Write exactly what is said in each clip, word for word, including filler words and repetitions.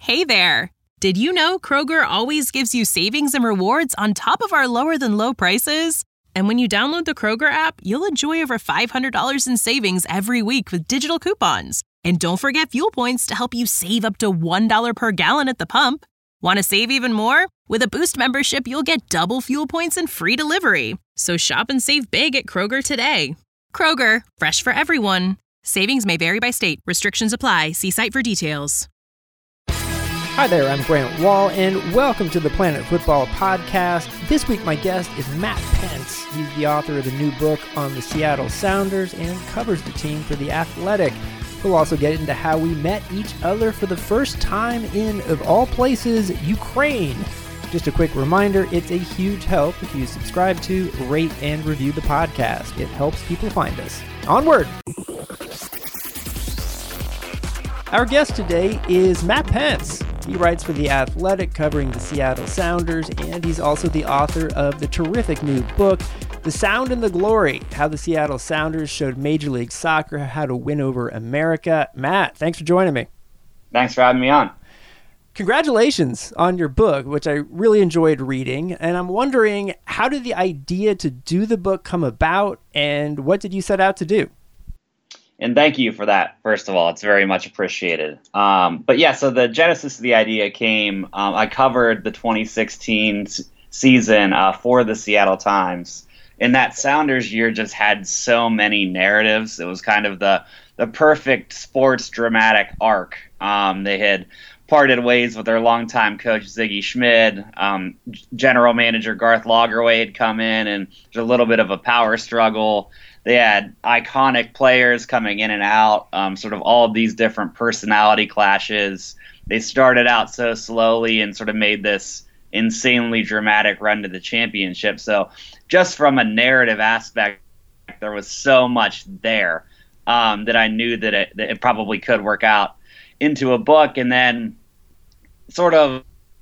Hey there! Did you know Kroger always gives you savings and rewards on top of our lower-than-low prices? And when you download the Kroger app, you'll enjoy over five hundred dollars in savings every week with digital coupons. And don't forget fuel points to help you save up to one dollar per gallon at the pump. Want to save even more? With a Boost membership, you'll get double fuel points and free delivery. So shop and save big at Kroger today. Kroger, fresh for everyone. Savings may vary by state. Restrictions apply. See site for details. Hi there, I'm Grant Wall, and welcome to the Planet Football Podcast. This week, my guest is Matt Pence. He's the author of the new book on the Seattle Sounders and covers the team for The Athletic. We'll also get into how we met each other for the first time in, of all places, Ukraine. Just a quick reminder, it's a huge help if you subscribe to, rate, and review the podcast. It helps people find us. Onward! Our guest today is Matt Pence. He writes for The Athletic, covering the Seattle Sounders, and he's also the author of the terrific new book, The Sound and the Glory, How the Seattle Sounders Showed Major League Soccer How to Win Over America. Matt, thanks for joining me. Thanks for having me on. Congratulations on your book, which I really enjoyed reading, and I'm wondering, how did the idea to do the book come about, and what did you set out to do? And thank you for that, first of all. It's very much appreciated. Um, but yeah, so the genesis of the idea came, um, I covered the twenty sixteen s- season uh, for the Seattle Times. And that Sounders year just had so many narratives. It was kind of the, the perfect sports dramatic arc. Um, they had parted ways with their longtime coach, Ziggy Schmid. Um, general manager Garth Lagerwey had come in, and there's a little bit of a power struggle. They had iconic players coming in and out, um, sort of all of these different personality clashes. They started out so slowly and sort of made this insanely dramatic run to the championship. So just from a narrative aspect, there was so much there um, that I knew that it, that it probably could work out into a book. And then sort of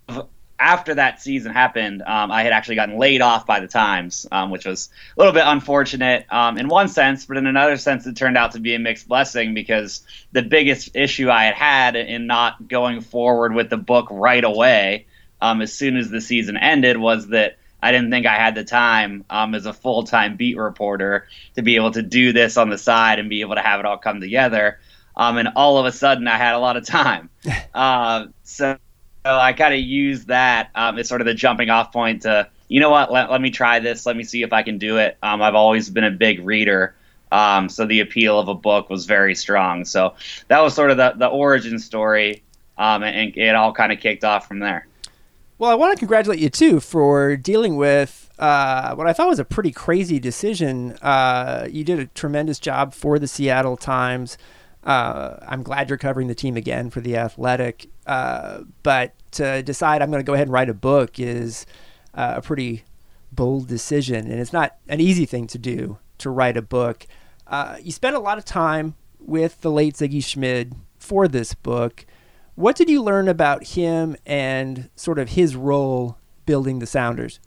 after that season happened, um, I had actually gotten laid off by the Times, um, which was a little bit unfortunate um, in one sense, but in another sense, it turned out to be a mixed blessing because the biggest issue I had had in not going forward with the book right away, um, as soon as the season ended, was that I didn't think I had the time um, as a full-time beat reporter to be able to do this on the side and be able to have it all come together. Um, and all of a sudden, I had a lot of time. uh, so. So I kind of used that um, as sort of the jumping off point to, you know what, let, let me try this. Let me see if I can do it. Um, I've always been a big reader. Um, so the appeal of a book was very strong. So that was sort of the, the origin story. Um, and it all kind of kicked off from there. Well, I want to congratulate you, too, for dealing with uh, what I thought was a pretty crazy decision. Uh, you did a tremendous job for the Seattle Times. Uh, I'm glad you're covering the team again for The Athletic. Uh, but to decide I'm going to go ahead and write a book is uh, a pretty bold decision. And it's not an easy thing to do, to write a book. Uh, you spent a lot of time with the late Ziggy Schmid for this book. What did you learn about him and sort of his role building the Sounders?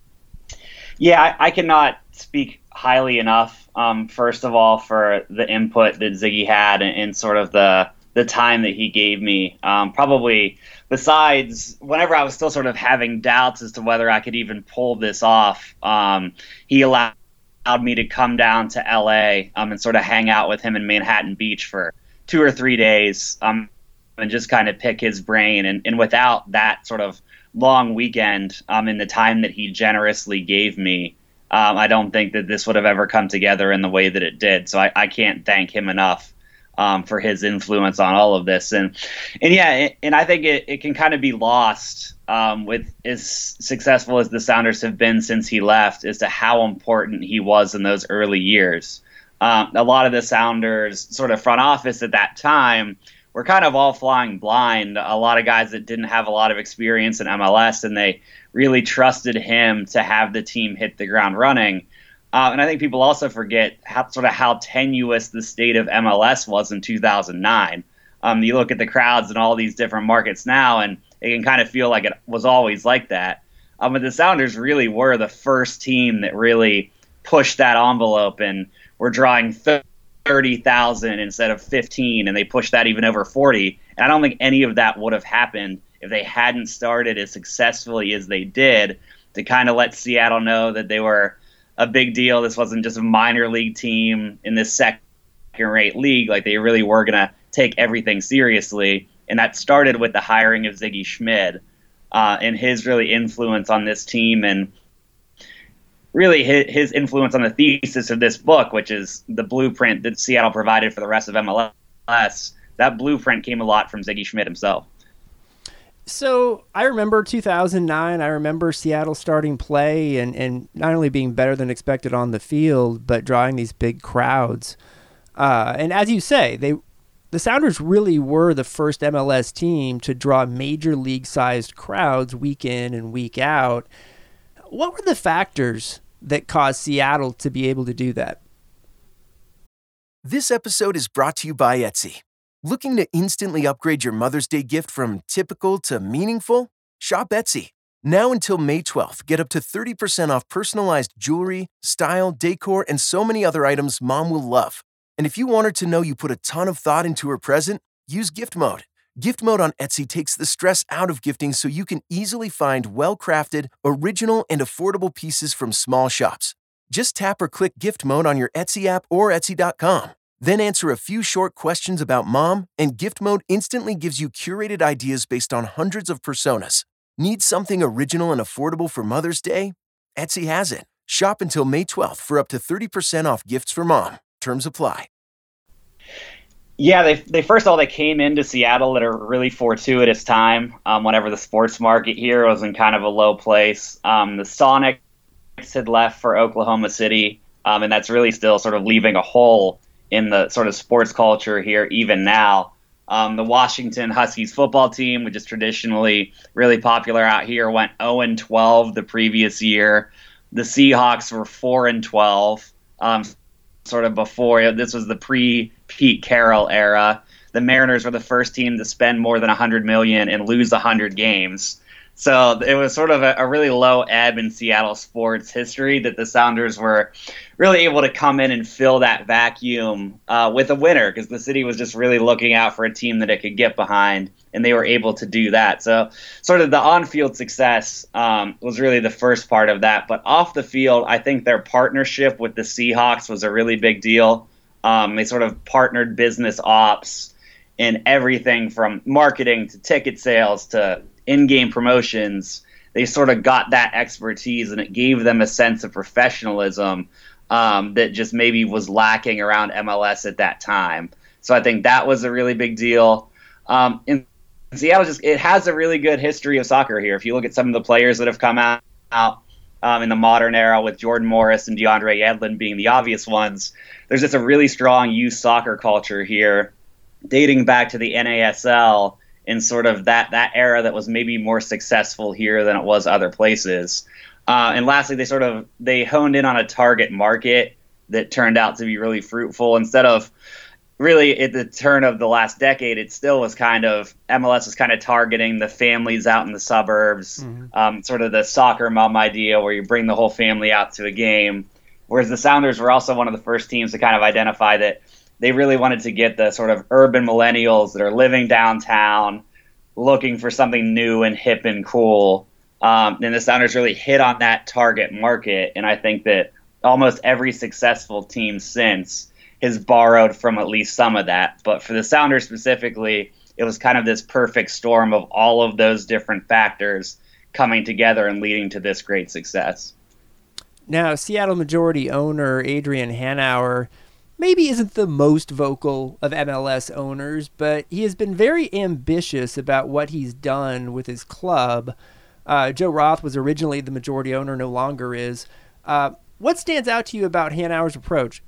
Yeah, I, I cannot speak highly enough, um, first of all, for the input that Ziggy had and, and sort of the the time that he gave me. Um, probably besides, whenever I was still sort of having doubts as to whether I could even pull this off, um, he allowed me to come down to L A um, and sort of hang out with him in Manhattan Beach for two or three days um, and just kind of pick his brain. And, and without that sort of long weekend um, in the time that he generously gave me, um, I don't think that this would have ever come together in the way that it did. So I, I can't thank him enough um, for his influence on all of this. And, and yeah, it, and I think it, it can kind of be lost um, with as successful as the Sounders have been since he left as to how important he was in those early years. Um, a lot of the Sounders sort of front office at that time were kind of all flying blind. A lot of guys that didn't have a lot of experience in M L S, and they really trusted him to have the team hit the ground running. Uh, and I think people also forget how sort of how tenuous the state of M L S was in two thousand nine. Um, you look at the crowds in all these different markets now, and it can kind of feel like it was always like that. Um, but the Sounders really were the first team that really pushed that envelope, and were drawing thirty thousand instead of fifteen, and they pushed that even over forty. And I don't think any of that would have happened if they hadn't started as successfully as they did to kind of let Seattle know that they were a big deal. This wasn't just a minor league team in this second-rate league. Like, they really were going to take everything seriously. And that started with the hiring of Ziggy Schmid uh, and his really influence on this team, and really his, his influence on the thesis of this book, which is the blueprint that Seattle provided for the rest of M L S. That blueprint came a lot from Ziggy Schmid himself. So I remember two thousand nine, I remember Seattle starting play and, and not only being better than expected on the field, but drawing these big crowds. Uh, and as you say, they the Sounders really were the first M L S team to draw major league-sized crowds week in and week out. What were the factors that caused Seattle to be able to do that? This episode is brought to you by Etsy. Looking to instantly upgrade your Mother's Day gift from typical to meaningful? Shop Etsy. Now until May twelfth, get up to thirty percent off personalized jewelry, style, decor, and so many other items Mom will love. And if you want her to know you put a ton of thought into her present, use Gift Mode. Gift Mode on Etsy takes the stress out of gifting so you can easily find well-crafted, original, and affordable pieces from small shops. Just tap or click Gift Mode on your Etsy app or Etsy dot com. Then answer a few short questions about Mom, and Gift Mode instantly gives you curated ideas based on hundreds of personas. Need something original and affordable for Mother's Day? Etsy has it. Shop until May twelfth for up to thirty percent off gifts for Mom. Terms apply. Yeah, they they first of all, they came into Seattle at a really fortuitous time um, whenever the sports market here was in kind of a low place. Um, the Sonics had left for Oklahoma City, um, and that's really still sort of leaving a hole in the sort of sports culture here even now. Um, the Washington Huskies football team, which is traditionally really popular out here, went oh and twelve the previous year. The Seahawks were four and twelve. Um, sort of before. This was the pre-Pete Carroll era. The Mariners were the first team to spend more than one hundred million dollars and lose one hundred games. So it was sort of a, a really low ebb in Seattle sports history that the Sounders were really able to come in and fill that vacuum uh, with a winner, because the city was just really looking out for a team that it could get behind, and they were able to do that. So sort of the on-field success um, was really the first part of that. But off the field, I think their partnership with the Seahawks was a really big deal. Um, they sort of partnered business ops in everything from marketing to ticket sales to in-game promotions. They sort of got that expertise, and it gave them a sense of professionalism um, that just maybe was lacking around M L S at that time. So I think that was a really big deal. Um, in Seattle, just it has a really good history of soccer here. If you look at some of the players that have come out, out um, in the modern era, with Jordan Morris and DeAndre Yedlin being the obvious ones, there's just a really strong youth soccer culture here, dating back to the N A S L, in sort of that that era that was maybe more successful here than it was other places. Uh, and lastly, they sort of they honed in on a target market that turned out to be really fruitful. Instead of really at the turn of the last decade, it still was kind of M L S was kind of targeting the families out in the suburbs, mm-hmm. um, sort of the soccer mom idea where you bring the whole family out to a game. Whereas the Sounders were also one of the first teams to kind of identify that they really wanted to get the sort of urban millennials that are living downtown, looking for something new and hip and cool. Um, and the Sounders really hit on that target market. And I think that almost every successful team since has borrowed from at least some of that. But for the Sounders specifically, it was kind of this perfect storm of all of those different factors coming together and leading to this great success. Now, Seattle majority owner Adrian Hanauer maybe isn't the most vocal of M L S owners, but he has been very ambitious about what he's done with his club. Uh, Joe Roth was originally the majority owner, no longer is. Uh, what stands out to you about Hanauer's approach?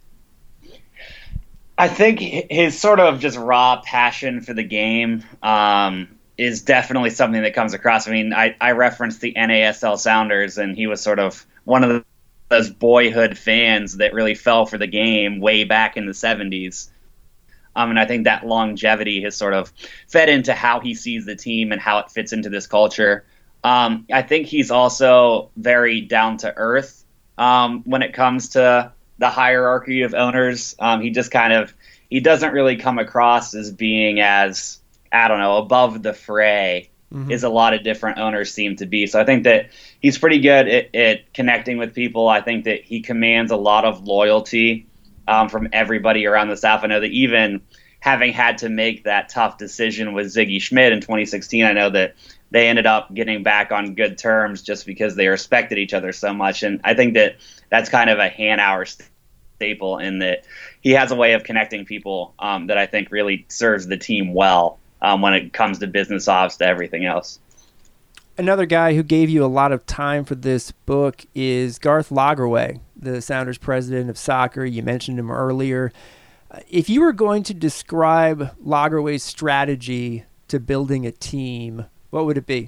I think his sort of just raw passion for the game um, is definitely something that comes across. I mean, I, I referenced the N A S L Sounders, and he was sort of one of the those boyhood fans that really fell for the game way back in the seventies. Um, and I think that longevity has sort of fed into how he sees the team and how it fits into this culture. Um, I think he's also very down to earth um, when it comes to the hierarchy of owners. Um, he just kind of, he doesn't really come across as being as I don't know, above the fray mm-hmm. as a lot of different owners seem to be. So I think that he's pretty good at, at connecting with people. I think that he commands a lot of loyalty um, from everybody around the staff. I know that even having had to make that tough decision with Ziggy Schmidt in twenty sixteen, I know that they ended up getting back on good terms just because they respected each other so much. And I think that that's kind of a Hanauer staple in that he has a way of connecting people um, that I think really serves the team well um, when it comes to business ops to everything else. Another guy who gave you a lot of time for this book is Garth Lagerwey, the Sounders president of soccer. You mentioned him earlier. If you were going to describe Lagerwey's strategy to building a team, what would it be?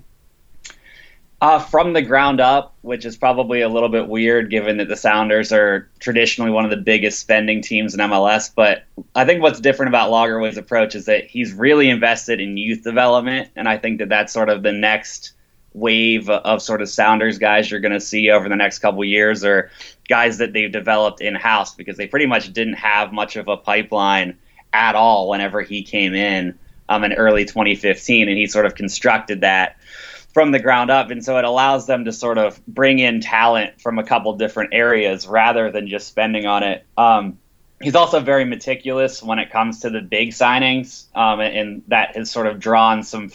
Uh, from the ground up, which is probably a little bit weird given that the Sounders are traditionally one of the biggest spending teams in M L S. But I think what's different about Lagerwey's approach is that he's really invested in youth development. And I think that that's sort of the next wave of sort of Sounders guys you're going to see over the next couple of years, or guys that they've developed in-house, because they pretty much didn't have much of a pipeline at all whenever he came in um, in early twenty fifteen, and he sort of constructed that from the ground up. And so it allows them to sort of bring in talent from a couple different areas rather than just spending on it. Um, he's also very meticulous when it comes to the big signings, um, and, and that has sort of drawn some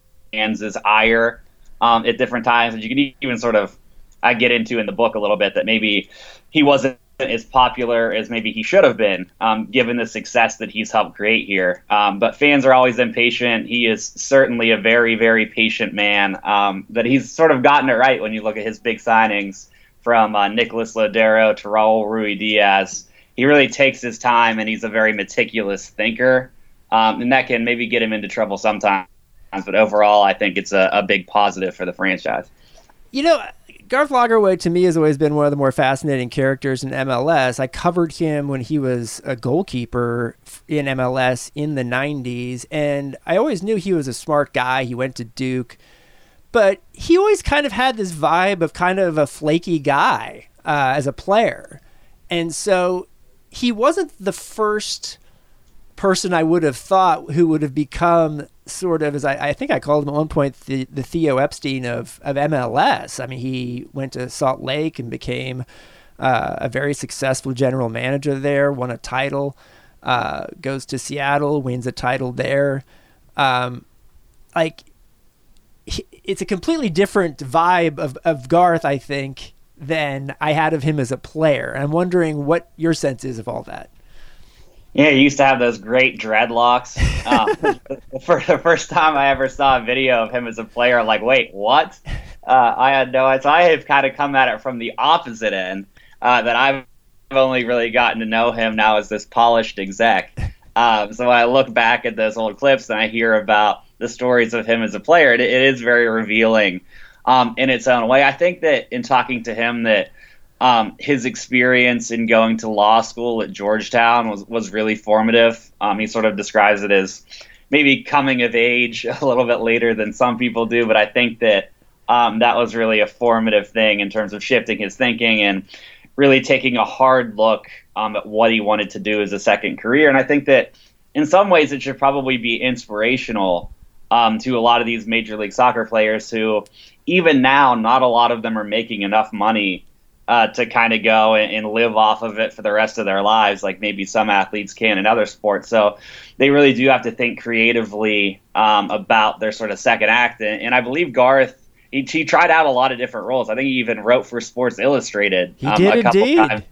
fans' ire um, at different times. And you can even sort of I get into in the book a little bit that maybe he wasn't as popular as maybe he should have been, um, given the success that he's helped create here. Um, but fans are always impatient. He is certainly a very, very patient man. Um, but he's sort of gotten it right when you look at his big signings, from uh, Nicolas Lodeiro to Raul Ruidiaz. He really takes his time, and he's a very meticulous thinker. Um, and that can maybe get him into trouble sometimes. But overall, I think it's a, a big positive for the franchise. You know, Garth Lagerwey, to me, has always been one of the more fascinating characters in M L S. I covered him when he was a goalkeeper in M L S in the nineties, and I always knew he was a smart guy. He went to Duke, but he always kind of had this vibe of kind of a flaky guy uh, as a player. And so he wasn't the first person I would have thought who would have become sort of, as I, I think I called him at one point, the, the Theo Epstein of, of M L S. I mean, he went to Salt Lake and became uh, a very successful general manager there, won a title, uh, goes to Seattle, wins a title there. Um, like, he, it's a completely different vibe of, of Garth, I think, than I had of him as a player. I'm wondering what your sense is of all that. Yeah, he used to have those great dreadlocks. Um, for the first time I ever saw a video of him as a player, I'm like, wait, what? Uh, I had no idea. So I have kind of come at it from the opposite end, uh, that I've only really gotten to know him now as this polished exec. Um, so when I look back at those old clips and I hear about the stories of him as a player, it, it is very revealing um, in its own way. I think that in talking to him that Um, his experience in going to law school at Georgetown was, was really formative. Um, he sort of describes it as maybe coming of age a little bit later than some people do, but I think that um, that was really a formative thing in terms of shifting his thinking and really taking a hard look um, at what he wanted to do as a second career. And I think that in some ways it should probably be inspirational um, to a lot of these Major League Soccer players who, even now, not a lot of them are making enough money Uh, to kind of go and, and live off of it for the rest of their lives, like maybe some athletes can in other sports. So they really do have to think creatively um, about their sort of second act. And, and I believe Garth, he, he tried out a lot of different roles. I think he even wrote for Sports Illustrated. He um, did a couple indeed. times.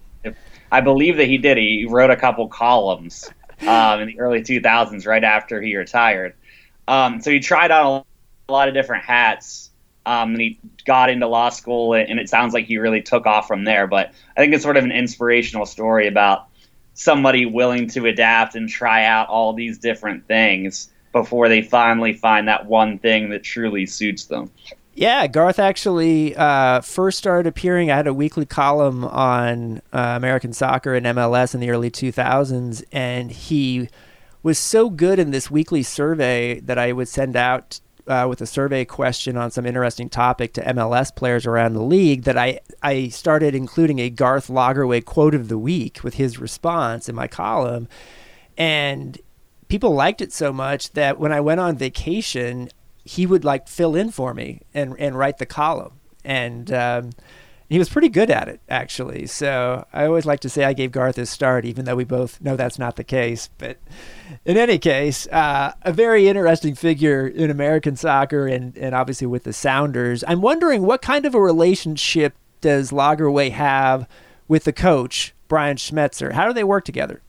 I believe that he did. He wrote a couple columns um, in the early two thousands right after he retired. Um, so he tried out a lot of different hats. Um, and he got into law school, and it sounds like he really took off from there. But I think it's sort of an inspirational story about somebody willing to adapt and try out all these different things before they finally find that one thing that truly suits them. Yeah, Garth actually uh, first started appearing. I had a weekly column on uh, American soccer and M L S in the early two thousands, and he was so good in this weekly survey that I would send out Uh, with a survey question on some interesting topic to M L S players around the league that I, I started including a Garth Lagerwey quote of the week with his response in my column. And people liked it so much that when I went on vacation, he would like fill in for me and, and write the column. And um, he was pretty good at it, actually. So I always like to say I gave Garth his start, even though we both know that's not the case. But in any case, uh, a very interesting figure in American soccer and, and obviously with the Sounders. I'm wondering, what kind of a relationship does Lagerwey have with the coach, Brian Schmetzer? How do they work together?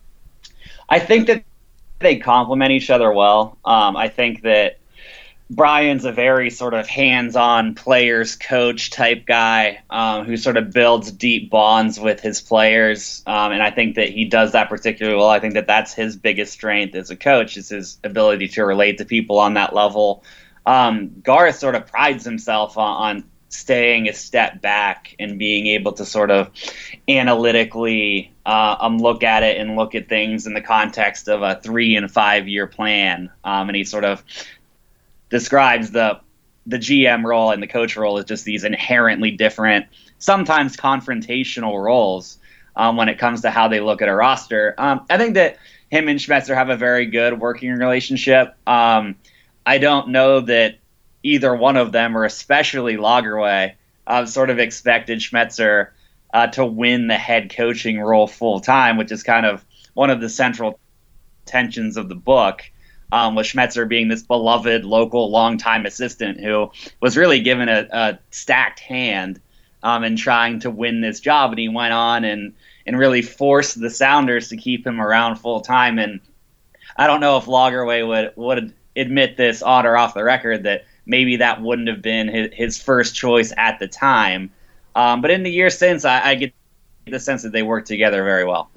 I think that they complement each other well. Um, I think that Brian's a very sort of hands-on players coach type guy um, who sort of builds deep bonds with his players. Um, and I think that he does that particularly well. I think that that's his biggest strength as a coach, is his ability to relate to people on that level. Um, Garth sort of prides himself on, on staying a step back and being able to sort of analytically uh, um, look at it and look at things in the context of a three and five year plan. Um, and he sort of describes the the G M role and the coach role as just these inherently different, sometimes confrontational roles um, when it comes to how they look at a roster. Um, I think that him and Schmetzer have a very good working relationship. Um, I don't know that either one of them, or especially Lagerwey, uh, sort of expected Schmetzer uh, to win the head coaching role full time, which is kind of one of the central tensions of the book. Um, with Schmetzer being this beloved local longtime assistant who was really given a, a stacked hand um, in trying to win this job. And he went on and, and really forced the Sounders to keep him around full time. And I don't know if Lagerwey would, would admit this on or off the record that maybe that wouldn't have been his, his first choice at the time. Um, but in the years since, I, I get the sense that they work together very well.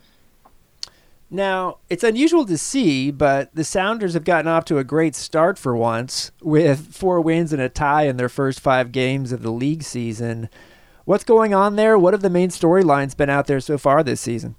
Now, it's unusual to see, but the Sounders have gotten off to a great start for once, with four wins and a tie in their first five games of the league season. What's going on there? What have the main storylines been out there so far this season?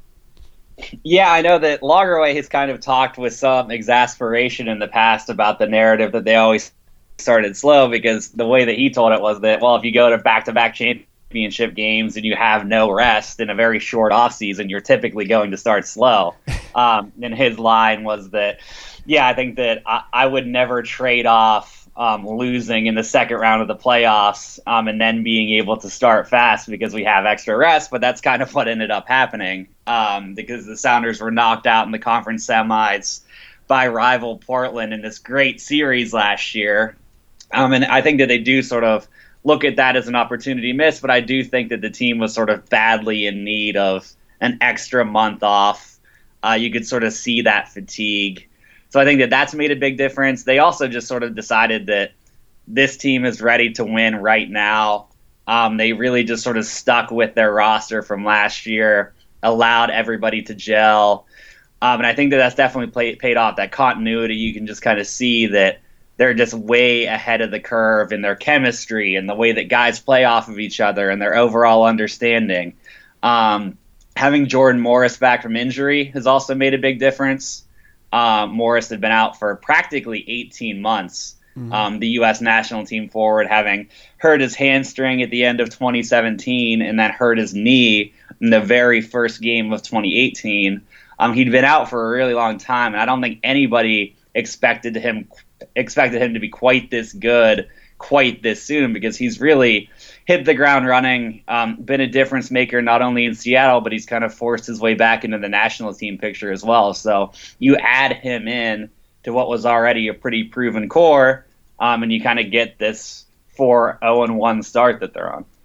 Yeah, I know that Lagerwey has kind of talked with some exasperation in the past about the narrative that they always started slow, because the way that he told it was that, well, if you go to back-to-back championships, championship games and you have no rest in a very short off season, you're typically going to start slow. Um, and his line was that, yeah, I think that I, I would never trade off um, losing in the second round of the playoffs um, and then being able to start fast because we have extra rest. But that's kind of what ended up happening um, because the Sounders were knocked out in the conference semis by rival Portland in this great series last year. Um, and I think that they do sort of look at that as an opportunity missed, but I do think that the team was sort of badly in need of an extra month off. Uh, you could sort of see that fatigue. So I think that that's made a big difference. They also just sort of decided that this team is ready to win right now. Um, they really just sort of stuck with their roster from last year, allowed everybody to gel. Um, and I think that that's definitely play, paid off. That continuity, you can just kind of see that they're just way ahead of the curve in their chemistry and the way that guys play off of each other and their overall understanding. Um, having Jordan Morris back from injury has also made a big difference. Uh, Morris had been out for practically eighteen months. Mm-hmm. Um, the U S national team forward having hurt his hamstring at the end of twenty seventeen and then hurt his knee in the very first game of twenty eighteen. Um, he'd been out for a really long time, and I don't think anybody expected him expected him to be quite this good quite this soon, because he's really hit the ground running, um, been a difference maker not only in Seattle, but he's kind of forced his way back into the national team picture as well. So you add him in to what was already a pretty proven core, um, and you kind of get this four oh and one start that they're on.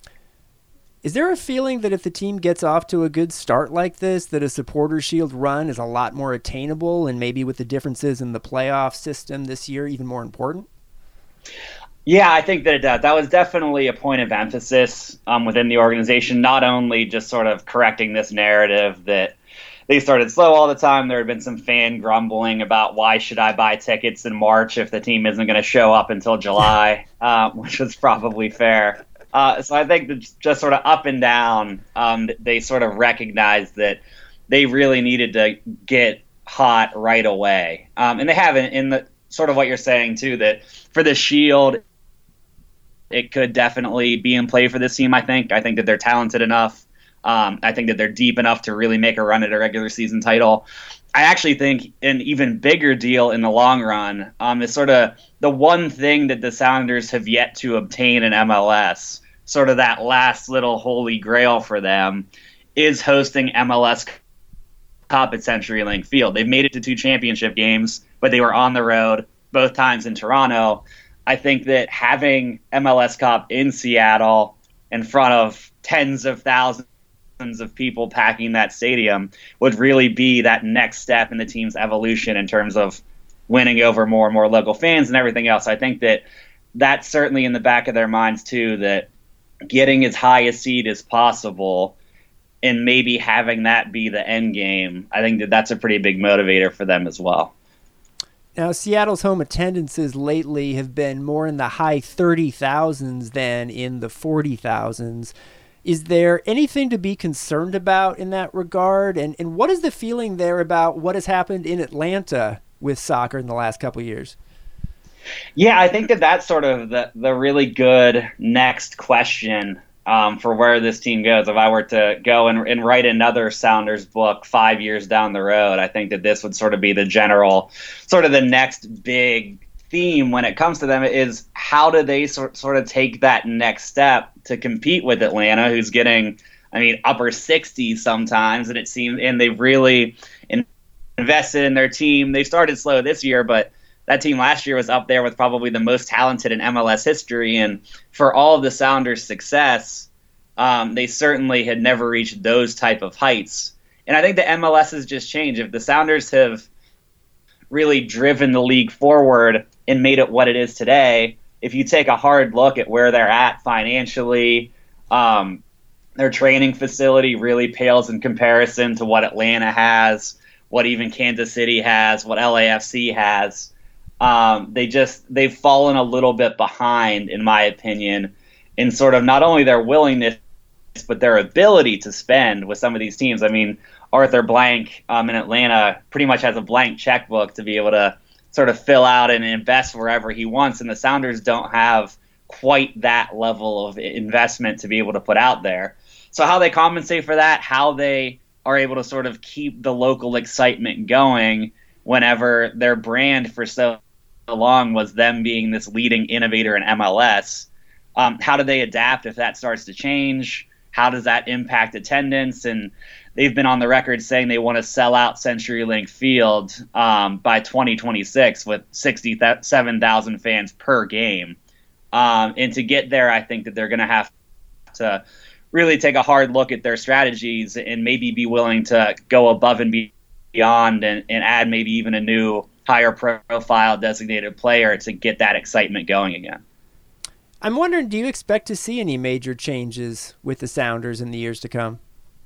Is there a feeling that if the team gets off to a good start like this, that a Supporter Shield run is a lot more attainable, and maybe with the differences in the playoff system this year, even more important? Yeah, I think that it does. That was definitely a point of emphasis um, within the organization, not only just sort of correcting this narrative that they started slow all the time. There had been some fan grumbling about why should I buy tickets in March if the team isn't going to show up until July, uh, which was probably fair. Uh, so I think that just sort of up and down, um, they sort of recognized that they really needed to get hot right away. Um, and they haven't, in the sort of what you're saying, too, that for the Shield, it could definitely be in play for this team, I think. I think that they're talented enough. Um, I think that they're deep enough to really make a run at a regular season title. I actually think an even bigger deal in the long run um, is sort of the one thing that the Sounders have yet to obtain in M L S, sort of that last little holy grail for them, is hosting M L S Cup at CenturyLink Field. They've made it to two championship games, but they were on the road both times in Toronto. I think that having M L S Cup in Seattle in front of tens of thousands of people packing that stadium would really be that next step in the team's evolution in terms of winning over more and more local fans and everything else. I think that that's certainly in the back of their minds too, that getting as high a seed as possible and maybe having that be the end game, I think that that's a pretty big motivator for them as well. Now, Seattle's home attendances lately have been more in the high thirty thousands than in the forty thousands. Is there anything to be concerned about in that regard? And and what is the feeling there about what has happened in Atlanta with soccer in the last couple of years? Yeah, I think that that's sort of the, the really good next question um, for where this team goes. If I were to go and, and write another Sounders book five years down the road, I think that this would sort of be the general, sort of the next big theme when it comes to them is how do they sort sort of take that next step to compete with Atlanta, who's getting, I mean, upper sixties sometimes, and it seems, and they've really in, invested in their team. They started slow this year, but that team last year was up there with probably the most talented in M L S history, and for all of the Sounders' success, um, they certainly had never reached those type of heights. And I think the M L S has just changed. If the Sounders have really driven the league forward and made it what it is today, if you take a hard look at where they're at financially, um, their training facility really pales in comparison to what Atlanta has, what even Kansas City has, what L A F C has. Um, they just, they've fallen a little bit behind, in my opinion, in sort of not only their willingness, but their ability to spend with some of these teams. I mean, Arthur Blank um, in Atlanta pretty much has a blank checkbook to be able to sort of fill out and invest wherever he wants, and the Sounders don't have quite that level of investment to be able to put out there. So how they compensate for that, how they are able to sort of keep the local excitement going whenever their brand for so long was them being this leading innovator in M L S, um, how do they adapt if that starts to change? How does that impact attendance? And they've been on the record saying they want to sell out CenturyLink Field um, by twenty twenty-six with sixty-seven thousand fans per game. Um, and to get there, I think that they're going to have to really take a hard look at their strategies and maybe be willing to go above and beyond and, and add maybe even a new higher profile designated player to get that excitement going again. I'm wondering, do you expect to see any major changes with the Sounders in the years to come?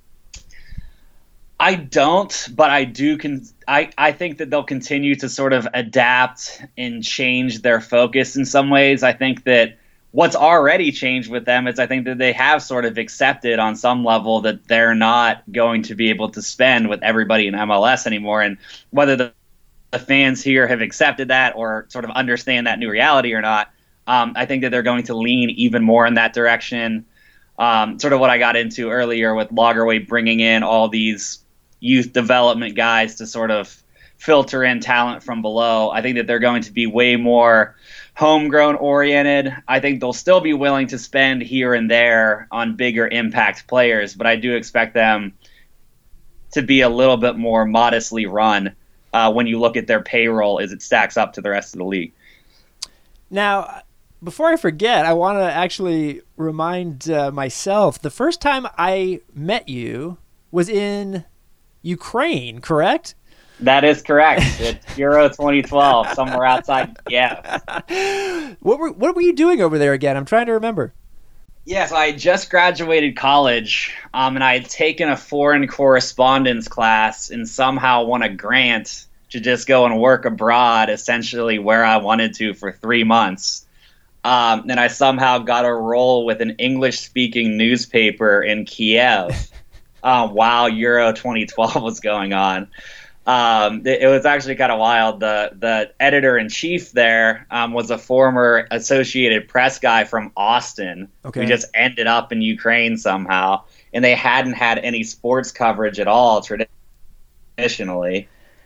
I don't, but I do. Con- I, I think that they'll continue to sort of adapt and change their focus in some ways. I think that what's already changed with them is I think that they have sort of accepted on some level that they're not going to be able to spend with everybody in M L S anymore. And whether the, the fans here have accepted that or sort of understand that new reality or not, um, I think that they're going to lean even more in that direction. Um, sort of what I got into earlier with Lagerwey bringing in all these youth development guys to sort of filter in talent from below. I think that they're going to be way more homegrown oriented. I think they'll still be willing to spend here and there on bigger impact players, but I do expect them to be a little bit more modestly run uh, when you look at their payroll as it stacks up to the rest of the league. Now, before I forget, I want to actually remind uh, myself, the first time I met you was in Ukraine, correct? That is correct. It's Euro twenty twelve, somewhere outside Kiev. What were what were you doing over there again? I'm trying to remember. Yeah, so I had just graduated college, um, and I had taken a foreign correspondence class and somehow won a grant to just go and work abroad, essentially where I wanted to for three months. Um, and I somehow got a role with an English-speaking newspaper in Kiev uh, while Euro twenty twelve was going on. Um, it, it was actually kind of wild. The the editor-in-chief there um, was a former Associated Press guy from Austin okay. who just ended up in Ukraine somehow, and they hadn't had any sports coverage at all traditionally.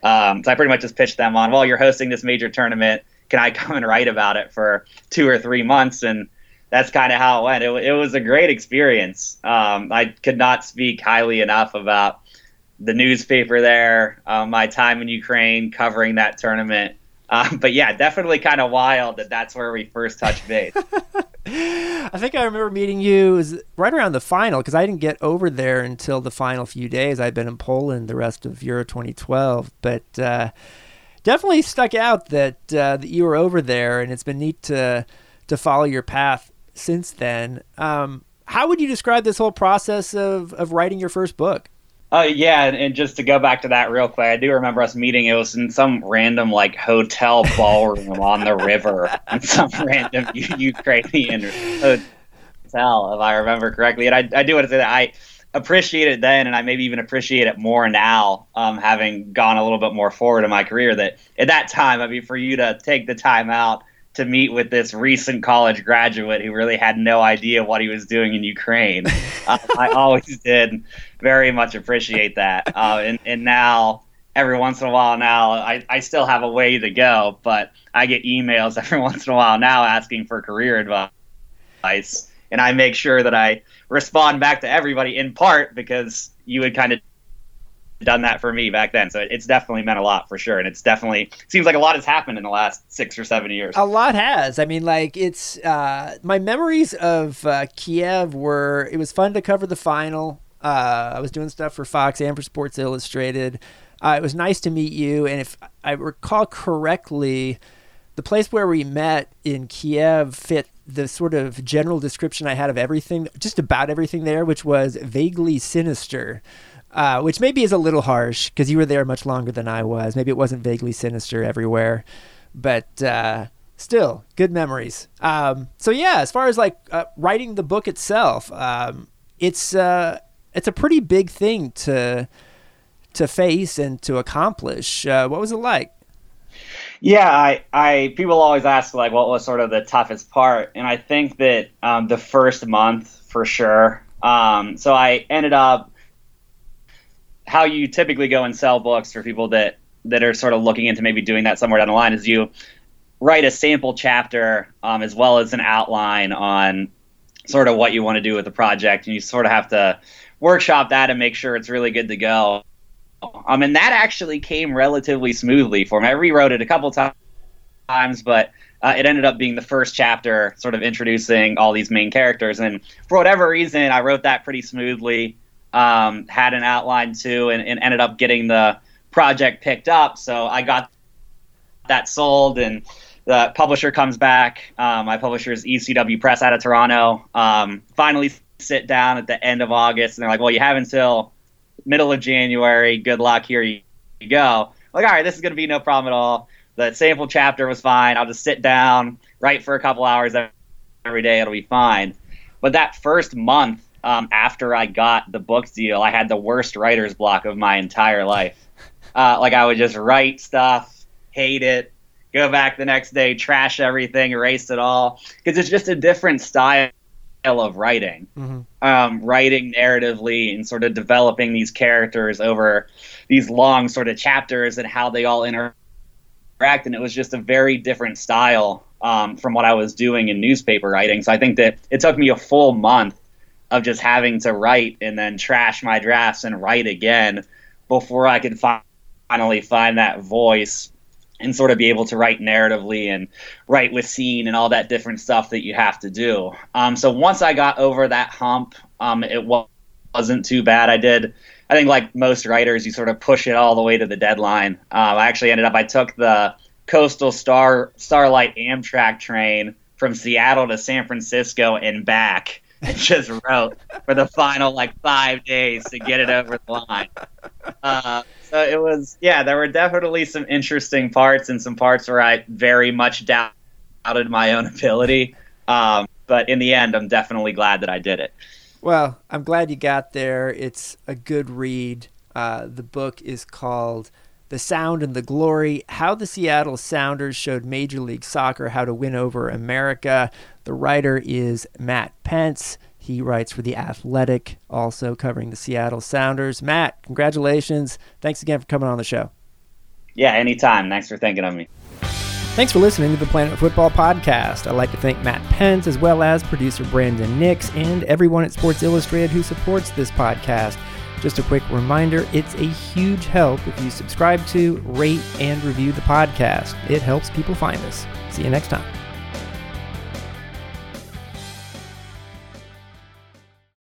Um, so I pretty much just pitched them on, well, you're hosting this major tournament. Can I come and write about it for two or three months? And that's kind of how it went. It, it was a great experience. Um, I could not speak highly enough about the newspaper there, uh, my time in Ukraine covering that tournament. Um, but yeah, definitely kind of wild that that's where we first touched base. I think I remember meeting you, it was right around the final, because I didn't get over there until the final few days. I'd been in Poland the rest of Euro twenty twelve, but uh, definitely stuck out that uh, that you were over there, and it's been neat to to follow your path since then. Um, how would you describe this whole process of of writing your first book? Oh, uh, yeah, and, and just to go back to that real quick, I do remember us meeting. It was in some random, like, hotel ballroom on the river in some random U- Ukrainian hotel, if I remember correctly. And I, I do want to say that I appreciate it then, and I maybe even appreciate it more now, um, having gone a little bit more forward in my career, that at that time, I mean, for you to take the time out to meet with this recent college graduate who really had no idea what he was doing in Ukraine. uh, I always did very much appreciate that. Uh, and, and now, every once in a while now, I, I still have a way to go, but I get emails every once in a while now asking for career advice. And I make sure that I respond back to everybody, in part because you had kind of done that for me back then. So it's definitely meant a lot, for sure. And it's definitely, seems like a lot has happened in the last six or seven years. A lot has. I mean, like, it's uh, my memories of uh, Kiev were, it was fun to cover the final. Uh, I was doing stuff for Fox and for Sports Illustrated. Uh, it was nice to meet you. And if I recall correctly, the place where we met in Kiev fit the sort of general description I had of everything, just about everything there, which was vaguely sinister. Uh, which maybe is a little harsh because you were there much longer than I was. Maybe it wasn't vaguely sinister everywhere, but uh, still good memories. Um, so yeah, as far as like uh, writing the book itself, um, it's uh, it's a pretty big thing to to face and to accomplish. Uh, what was it like? Yeah, I, I people always ask like what was sort of the toughest part, and I think that um, the first month for sure. Um, so I ended up. How you typically go and sell books for people that, that are sort of looking into maybe doing that somewhere down the line is you write a sample chapter um, as well as an outline on sort of what you want to do with the project. And you sort of have to workshop that and make sure it's really good to go. Um, and that actually came relatively smoothly for me. I rewrote it a couple times, but uh, it ended up being the first chapter sort of introducing all these main characters. And for whatever reason, I wrote that pretty smoothly. Um, had an outline too, and, and ended up getting the project picked up. So I got that sold, and the publisher comes back. Um, my publisher is E C W Press out of Toronto. Um, finally sit down at the end of August, and they're like, well, you have until middle of January. Good luck. Here you go. I'm like, all right, this is going to be no problem at all. The sample chapter was fine. I'll just sit down, write for a couple hours every day. It'll be fine. But that first month, Um, after I got the book deal, I had the worst writer's block of my entire life. Uh, like I would just write stuff, hate it, go back the next day, trash everything, erase it all. Because it's just a different style of writing. Mm-hmm. Um, writing narratively and sort of developing these characters over these long sort of chapters and how they all interact. And it was just a very different style um, from what I was doing in newspaper writing. So I think that it took me a full month of just having to write and then trash my drafts and write again before I could fi- finally find that voice and sort of be able to write narratively and write with scene and all that different stuff that you have to do. Um, so once I got over that hump, um, it wa- wasn't too bad. I did, I think like most writers, you sort of push it all the way to the deadline. Um, I actually ended up, I took the Coastal Star Starlight Amtrak train from Seattle to San Francisco and back. And just wrote for the final like five days to get it over the line. Uh, so it was, yeah, there were definitely some interesting parts and some parts where I very much doubted my own ability. Um, but in the end, I'm definitely glad that I did it. Well, I'm glad you got there. It's a good read. Uh, the book is called The Sound and the Glory, How the Seattle Sounders Showed Major League Soccer How to Win Over America. The writer is Matt Pence. He writes for The Athletic, also covering the Seattle Sounders. Matt, congratulations. Thanks again for coming on the show. Yeah, anytime. Thanks for thinking of me. Thanks for listening to the Planet Football Podcast. I'd like to thank Matt Pence, as well as producer Brandon Nix, and everyone at Sports Illustrated who supports this podcast. Just a quick reminder, it's a huge help if you subscribe to, rate, and review the podcast. It helps people find us. See you next time.